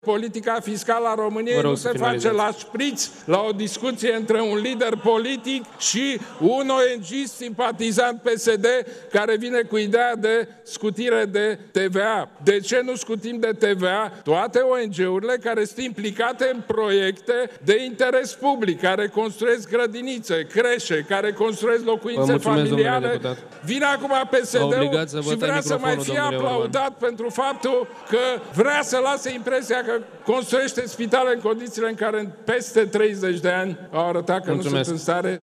politica fiscală a României nu se face la șpriț, la o discuție între un lider politic și un ONG simpatizant PSD care vine cu ideea de scutire de TVA. De ce nu scutim de TVA toate ONG-urile care sunt implicate în proiecte de interes public, care construiesc grădinițe, creșe, care construiesc locuințe familiale? Vine acum PSD-ul și vrea să mai fie aplaudat pentru faptul că vrea să lase impresia că construiește spitale în condițiile în care în peste 30 de ani au arătat că nu sunt în stare